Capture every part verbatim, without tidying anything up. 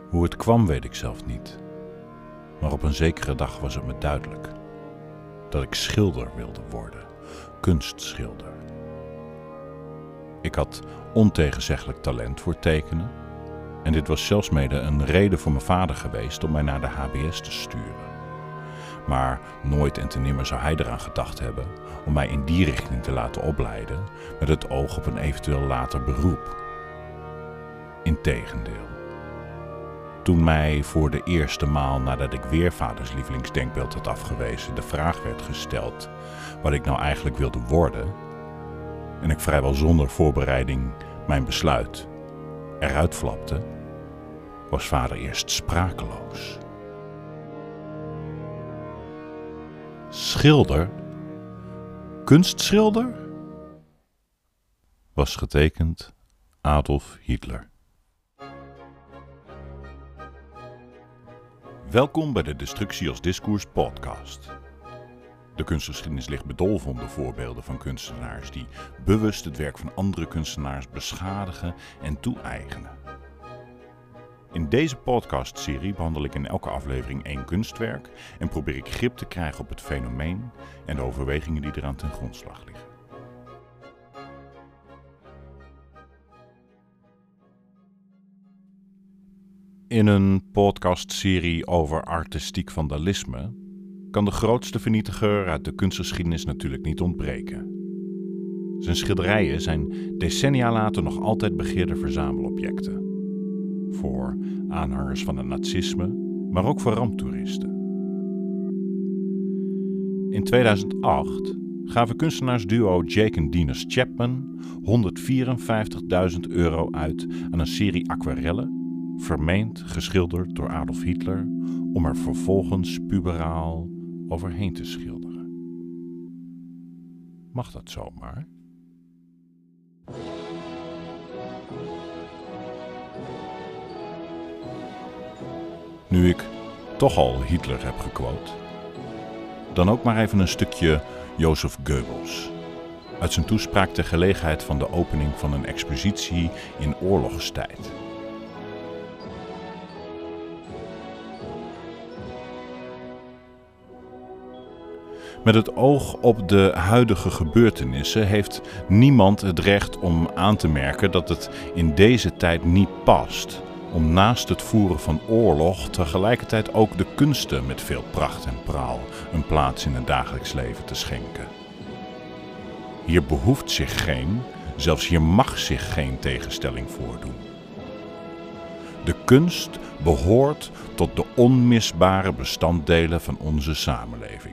Hoe het kwam weet ik zelf niet. Maar op een zekere dag was het me duidelijk dat ik schilder wilde worden, kunstschilder. Ik had ontegenzeggelijk talent voor tekenen en dit was zelfs mede een reden voor mijn vader geweest om mij naar de H B S te sturen. Maar nooit en te nimmer zou hij eraan gedacht hebben om mij in die richting te laten opleiden met het oog op een eventueel later beroep. Integendeel. Toen mij voor de eerste maal nadat ik weer vaders lievelingsdenkbeeld had afgewezen de vraag werd gesteld wat ik nou eigenlijk wilde worden en ik vrijwel zonder voorbereiding mijn besluit eruit flapte, was vader eerst sprakeloos. Schilder? Kunstschilder? Was getekend Adolf Hitler. Welkom bij de Destructie als Discours podcast. De kunstgeschiedenis ligt bedolven onder voorbeelden van kunstenaars die bewust het werk van andere kunstenaars beschadigen en toe-eigenen. In deze podcastserie behandel ik in elke aflevering één kunstwerk en probeer ik grip te krijgen op het fenomeen en de overwegingen die eraan ten grondslag liggen. In een podcastserie over artistiek vandalisme kan de grootste vernietiger uit de kunstgeschiedenis natuurlijk niet ontbreken. Zijn schilderijen zijn decennia later nog altijd begeerde verzamelobjecten. Voor aanhangers van het nazisme, maar ook voor ramptoeristen. In tweeduizend acht gaven kunstenaarsduo Jake en Dinas Chapman honderdvierenvijftigduizend euro uit aan een serie aquarellen, vermeend geschilderd door Adolf Hitler, om er vervolgens puberaal overheen te schilderen. Mag dat zomaar? Nu ik toch al Hitler heb gequote, dan ook maar even een stukje Joseph Goebbels. Uit zijn toespraak ter gelegenheid van de opening van een expositie in oorlogstijd. Met het oog op de huidige gebeurtenissen heeft niemand het recht om aan te merken dat het in deze tijd niet past om naast het voeren van oorlog tegelijkertijd ook de kunsten met veel pracht en praal een plaats in het dagelijks leven te schenken. Hier behoeft zich geen, zelfs hier mag zich geen tegenstelling voordoen. De kunst behoort tot de onmisbare bestanddelen van onze samenleving.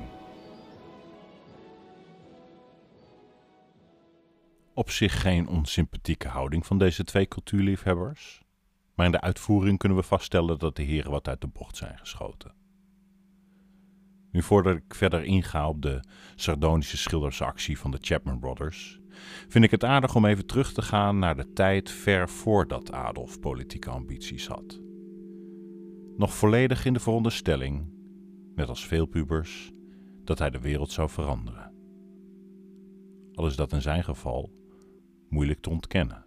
Op zich geen onsympathieke houding van deze twee cultuurliefhebbers, maar in de uitvoering kunnen we vaststellen dat de heren wat uit de bocht zijn geschoten. Nu voordat ik verder inga op de sardonische schildersactie van de Chapman Brothers, vind ik het aardig om even terug te gaan naar de tijd ver voordat Adolf politieke ambities had. Nog volledig in de veronderstelling, net als veel pubers, dat hij de wereld zou veranderen. Al is dat in zijn geval moeilijk te ontkennen.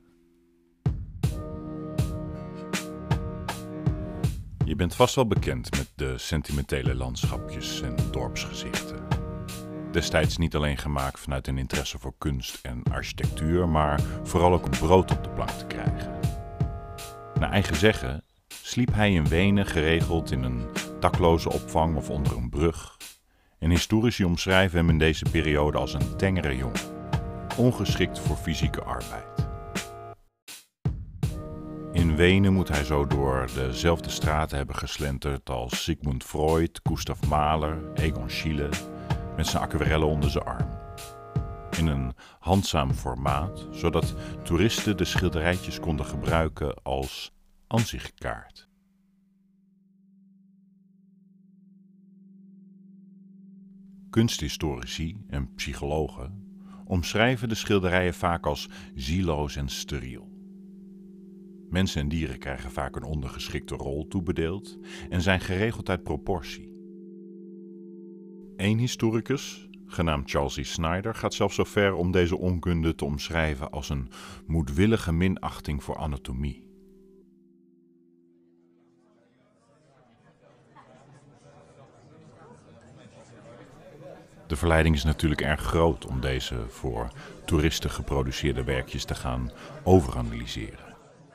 Je bent vast wel bekend met de sentimentele landschapjes en dorpsgezichten. Destijds niet alleen gemaakt vanuit een interesse voor kunst en architectuur, maar vooral ook brood op de plank te krijgen. Naar eigen zeggen sliep hij in Wenen geregeld in een dakloze opvang of onder een brug. En historici omschrijven hem in deze periode als een tengere jongen, ongeschikt voor fysieke arbeid. In Wenen moet hij zo door dezelfde straten hebben geslenterd als Sigmund Freud, Gustav Mahler, Egon Schiele, met zijn aquarellen onder zijn arm. In een handzaam formaat, zodat toeristen de schilderijtjes konden gebruiken als aanzichtkaart. Kunsthistorici en psychologen omschrijven de schilderijen vaak als zieloos en steriel. Mensen en dieren krijgen vaak een ondergeschikte rol toebedeeld en zijn geregeld uit proportie. Eén historicus, genaamd Charles E. Snyder, gaat zelfs zo ver om deze onkunde te omschrijven als een moedwillige minachting voor anatomie. De verleiding is natuurlijk erg groot om deze voor toeristen geproduceerde werkjes te gaan overanalyseren.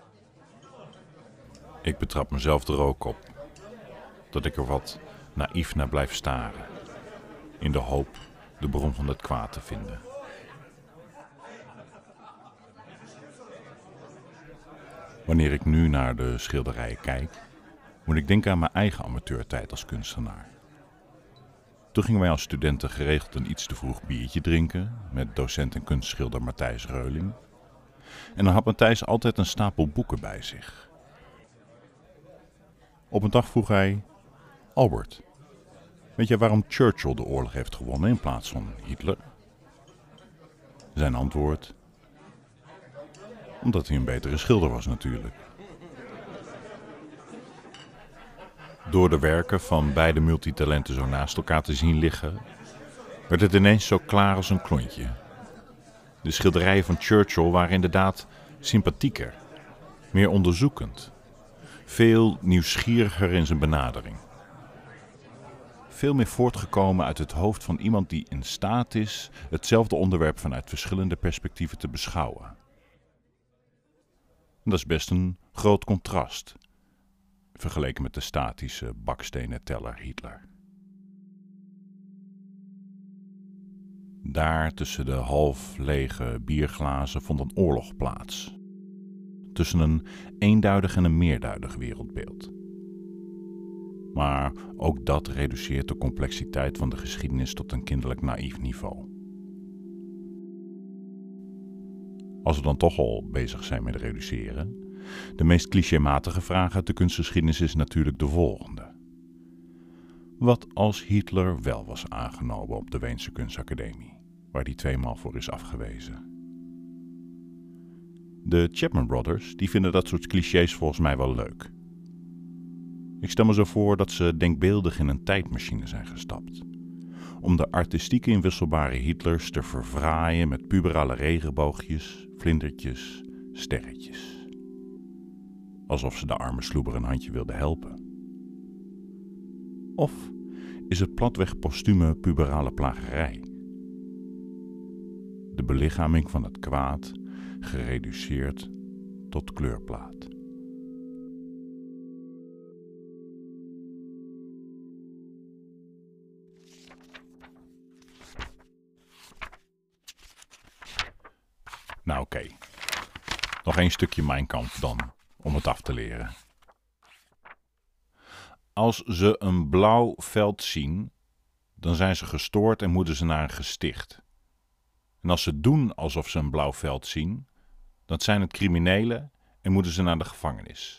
Ik betrap mezelf er ook op dat ik er wat naïef naar blijf staren, in de hoop de bron van het kwaad te vinden. Wanneer ik nu naar de schilderijen kijk, moet ik denken aan mijn eigen amateurtijd als kunstenaar. Toen gingen wij als studenten geregeld een iets te vroeg biertje drinken met docent en kunstschilder Matthijs Reuling. En dan had Matthijs altijd een stapel boeken bij zich. Op een dag vroeg hij: Albert, weet je waarom Churchill de oorlog heeft gewonnen in plaats van Hitler? Zijn antwoord: omdat hij een betere schilder was natuurlijk. Door de werken van beide multitalenten zo naast elkaar te zien liggen, werd het ineens zo klaar als een klontje. De schilderijen van Churchill waren inderdaad sympathieker, meer onderzoekend, veel nieuwsgieriger in zijn benadering. Veel meer voortgekomen uit het hoofd van iemand die in staat is hetzelfde onderwerp vanuit verschillende perspectieven te beschouwen. En dat is best een groot contrast, vergeleken met de statische bakstenen teller Hitler. Daar tussen de half lege bierglazen vond een oorlog plaats. Tussen een eenduidig en een meerduidig wereldbeeld. Maar ook dat reduceert de complexiteit van de geschiedenis tot een kinderlijk naïef niveau. Als we dan toch al bezig zijn met reduceren, de meest clichématige vraag uit de kunstgeschiedenis is natuurlijk de volgende. Wat als Hitler wel was aangenomen op de Weense Kunstacademie, waar hij tweemaal voor is afgewezen? De Chapman Brothers die vinden dat soort clichés volgens mij wel leuk. Ik stel me zo voor dat ze denkbeeldig in een tijdmachine zijn gestapt, om de artistieke inwisselbare Hitlers te verfraaien met puberale regenboogjes, vlindertjes, sterretjes. Alsof ze de arme sloeber een handje wilden helpen. Of is het platweg postume puberale plagerij? De belichaming van het kwaad gereduceerd tot kleurplaat. Nou oké, okay. Nog één stukje Mein Kampf dan, om het af te leren. Als ze een blauw veld zien, dan zijn ze gestoord en moeten ze naar een gesticht. En als ze doen alsof ze een blauw veld zien, dan zijn het criminelen en moeten ze naar de gevangenis.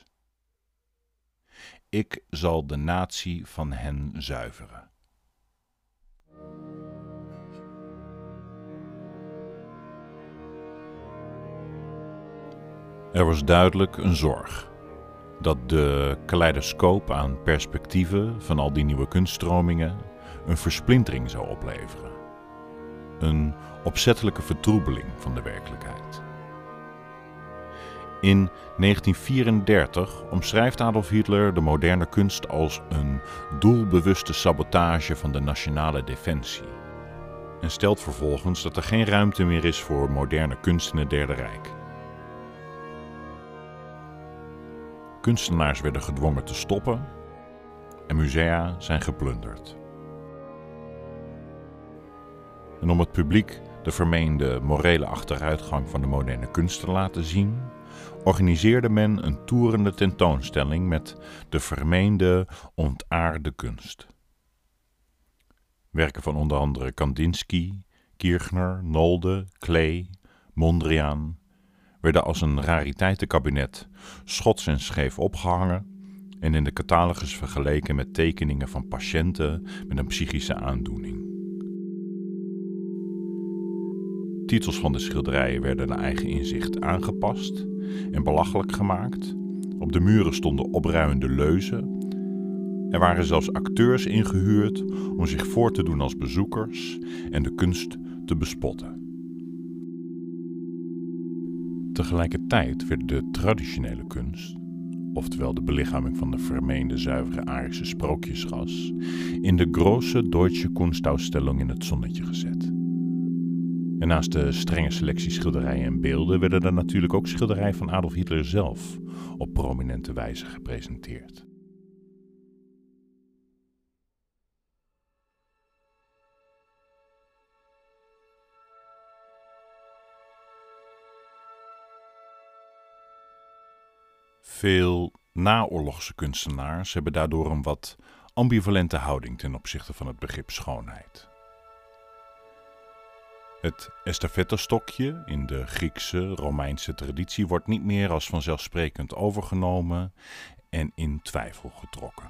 Ik zal de natie van hen zuiveren. Er was duidelijk een zorg dat de kaleidoscoop aan perspectieven van al die nieuwe kunststromingen een versplintering zou opleveren. Een opzettelijke vertroebeling van de werkelijkheid. In negentien vierendertig omschrijft Adolf Hitler de moderne kunst als een doelbewuste sabotage van de nationale defensie. En stelt vervolgens dat er geen ruimte meer is voor moderne kunst in het Derde Rijk. Kunstenaars werden gedwongen te stoppen en musea zijn geplunderd. En om het publiek de vermeende morele achteruitgang van de moderne kunst te laten zien, organiseerde men een toerende tentoonstelling met de vermeende ontaarde kunst. Werken van onder andere Kandinsky, Kirchner, Nolde, Klee, Mondriaan werden als een rariteitenkabinet schots en scheef opgehangen en in de catalogus vergeleken met tekeningen van patiënten met een psychische aandoening. Titels van de schilderijen werden naar eigen inzicht aangepast en belachelijk gemaakt. Op de muren stonden opruiende leuzen. Er waren zelfs acteurs ingehuurd om zich voor te doen als bezoekers en de kunst te bespotten. Tegelijkertijd werd de traditionele kunst, oftewel de belichaming van de vermeende zuivere Arische sprookjesras, in de Große Deutsche Kunstausstellung in het zonnetje gezet. En naast de strenge selectie schilderijen en beelden werden er natuurlijk ook schilderijen van Adolf Hitler zelf op prominente wijze gepresenteerd. Veel naoorlogse kunstenaars hebben daardoor een wat ambivalente houding ten opzichte van het begrip schoonheid. Het estafettestokje in de Griekse, Romeinse traditie wordt niet meer als vanzelfsprekend overgenomen en in twijfel getrokken.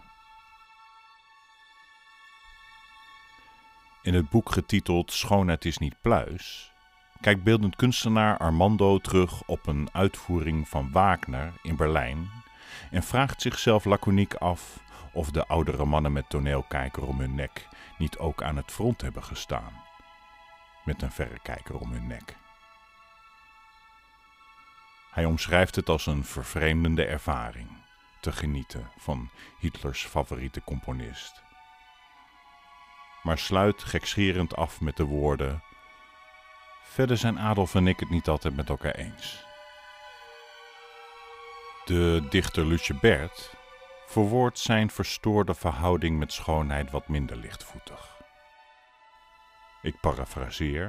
In het boek getiteld Schoonheid is niet pluis kijkt beeldend kunstenaar Armando terug op een uitvoering van Wagner in Berlijn en vraagt zichzelf laconiek af of de oudere mannen met toneelkijker om hun nek niet ook aan het front hebben gestaan, met een verrekijker om hun nek. Hij omschrijft het als een vervreemdende ervaring te genieten van Hitlers favoriete componist, maar sluit gekscherend af met de woorden: verder zijn Adolf en ik het niet altijd met elkaar eens. De dichter Lucie Bert verwoordt zijn verstoorde verhouding met schoonheid wat minder lichtvoetig. Ik parafraseer: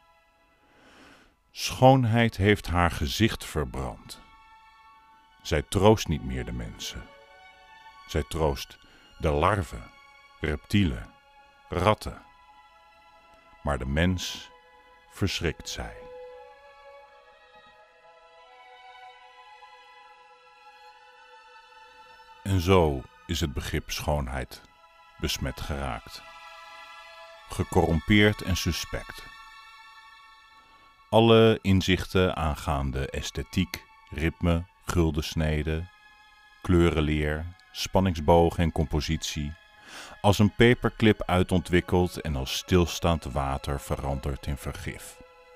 schoonheid heeft haar gezicht verbrand. Zij troost niet meer de mensen. Zij troost de larven, reptielen, ratten. Maar de mens verschrikt zij. En zo is het begrip schoonheid besmet geraakt. Gecorrumpeerd en suspect. Alle inzichten aangaande esthetiek, ritme, guldensnede, kleurenleer, spanningsboog en compositie, als een paperclip uitontwikkeld en als stilstaand water veranderd in vergif.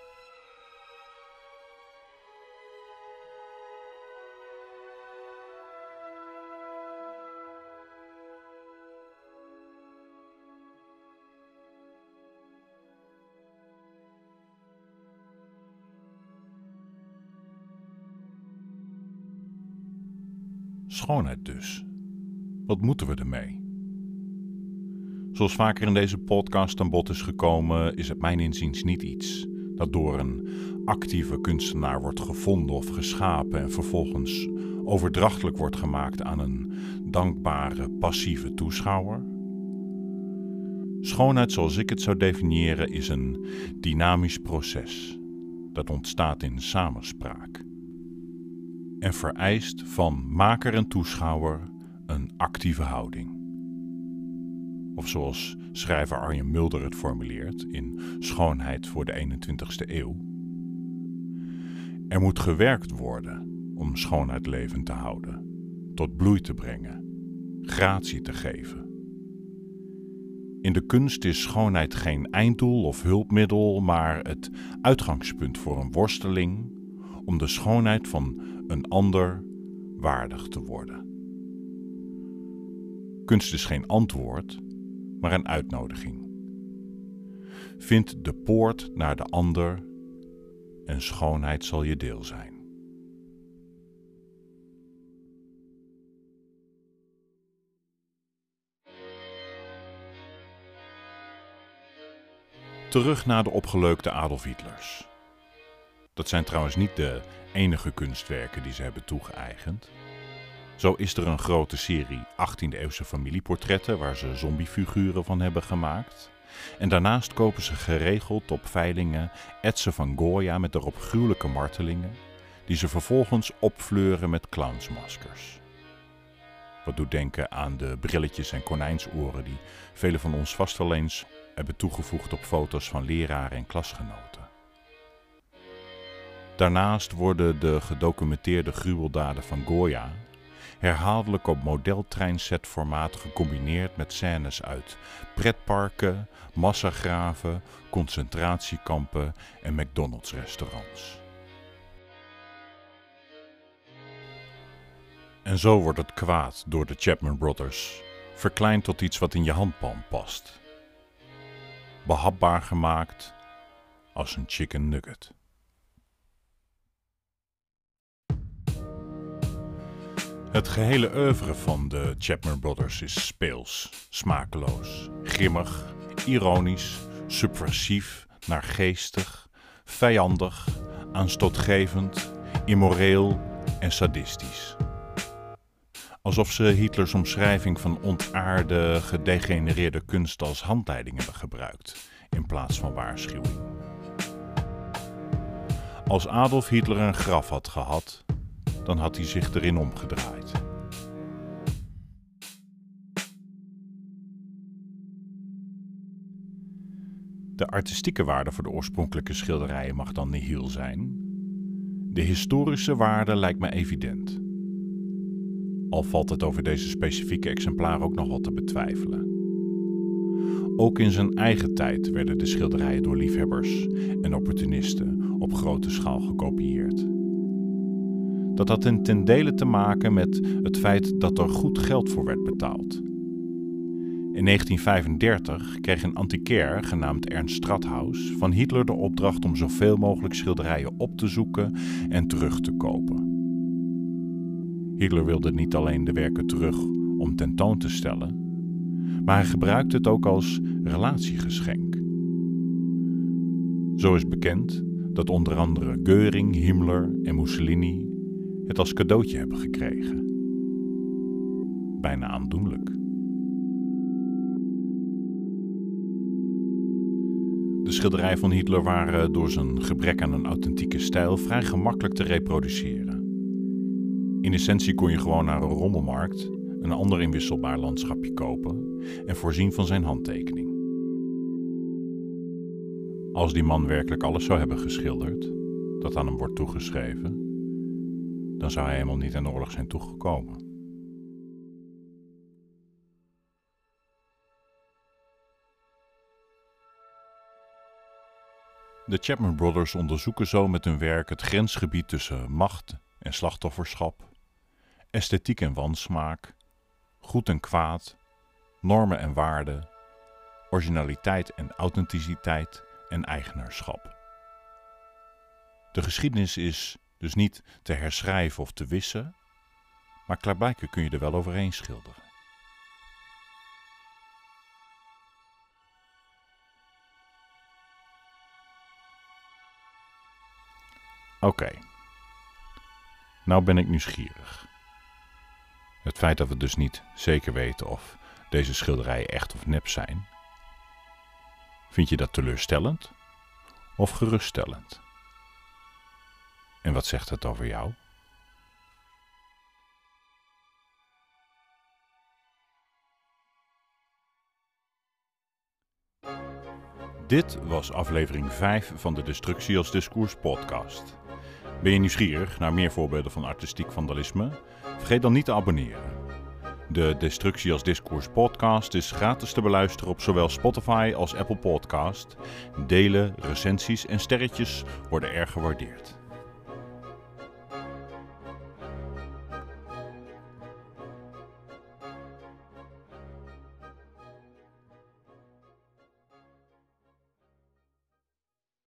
Schoonheid dus. Wat moeten we ermee? Zoals vaker in deze podcast aan bod is gekomen, is het mijn inziens niet iets dat door een actieve kunstenaar wordt gevonden of geschapen en vervolgens overdrachtelijk wordt gemaakt aan een dankbare, passieve toeschouwer. Schoonheid, zoals ik het zou definiëren, is een dynamisch proces dat ontstaat in samenspraak en vereist van maker en toeschouwer een actieve houding. Of zoals schrijver Arjen Mulder het formuleert in Schoonheid voor de eenentwintigste eeuw. Er moet gewerkt worden om schoonheid levend te houden, tot bloei te brengen, gratie te geven. In de kunst is schoonheid geen einddoel of hulpmiddel, maar het uitgangspunt voor een worsteling om de schoonheid van een ander waardig te worden. Kunst is geen antwoord, maar een uitnodiging. Vind de poort naar de ander en schoonheid zal je deel zijn. Terug naar de opgeleukte Adolf Hitlers. Dat zijn trouwens niet de enige kunstwerken die ze hebben toegeëigend. Zo is er een grote serie achttiende-eeuwse familieportretten waar ze zombiefiguren van hebben gemaakt. En daarnaast kopen ze geregeld op veilingen etsen van Goya met daarop gruwelijke martelingen, die ze vervolgens opfleuren met clownsmaskers. Wat doet denken aan de brilletjes en konijnsoren die velen van ons vast wel eens hebben toegevoegd op foto's van leraren en klasgenoten. Daarnaast worden de gedocumenteerde gruweldaden van Goya herhaaldelijk op modeltreinsetformaat gecombineerd met scènes uit pretparken, massagraven, concentratiekampen en McDonald's restaurants. En zo wordt het kwaad door de Chapman Brothers verkleind tot iets wat in je handpalm past. Behapbaar gemaakt als een chicken nugget. Het gehele oeuvre van de Chapman Brothers is speels, smakeloos, grimmig, ironisch, subversief, naargeestig, vijandig, aanstootgevend, immoreel en sadistisch. Alsof ze Hitlers omschrijving van ontaarde, gedegenereerde kunst als handleiding hebben gebruikt, in plaats van waarschuwing. Als Adolf Hitler een graf had gehad, dan had hij zich erin omgedraaid. De artistieke waarde voor de oorspronkelijke schilderijen mag dan nihil zijn. De historische waarde lijkt me evident. Al valt het over deze specifieke exemplaren ook nog wat te betwijfelen. Ook in zijn eigen tijd werden de schilderijen door liefhebbers en opportunisten op grote schaal gekopieerd. Dat had ten dele te maken met het feit dat er goed geld voor werd betaald. In negentien vijfendertig kreeg een antiquair genaamd Ernst Strathaus van Hitler de opdracht om zoveel mogelijk schilderijen op te zoeken en terug te kopen. Hitler wilde niet alleen de werken terug om tentoon te stellen, maar hij gebruikte het ook als relatiegeschenk. Zo is bekend dat onder andere Göring, Himmler en Mussolini het als cadeautje hebben gekregen. Bijna aandoenlijk. De schilderijen van Hitler waren door zijn gebrek aan een authentieke stijl vrij gemakkelijk te reproduceren. In essentie kon je gewoon naar een rommelmarkt een ander inwisselbaar landschapje kopen en voorzien van zijn handtekening. Als die man werkelijk alles zou hebben geschilderd dat aan hem wordt toegeschreven, dan zou hij helemaal niet aan de oorlog zijn toegekomen. De Chapman Brothers onderzoeken zo met hun werk het grensgebied tussen macht en slachtofferschap, esthetiek en wansmaak, goed en kwaad, normen en waarden, originaliteit en authenticiteit en eigenaarschap. De geschiedenis is dus niet te herschrijven of te wissen, maar klaarblijkelijk kun je er wel overheen schilderen. Oké, okay. Nou ben ik nieuwsgierig. Het feit dat we dus niet zeker weten of deze schilderijen echt of nep zijn, vind je dat teleurstellend of geruststellend? En wat zegt het over jou? Dit was aflevering vijf van de Destructie als Discours podcast. Ben je nieuwsgierig naar meer voorbeelden van artistiek vandalisme? Vergeet dan niet te abonneren. De Destructie als Discours podcast is gratis te beluisteren op zowel Spotify als Apple Podcast. Delen, recensies en sterretjes worden erg gewaardeerd.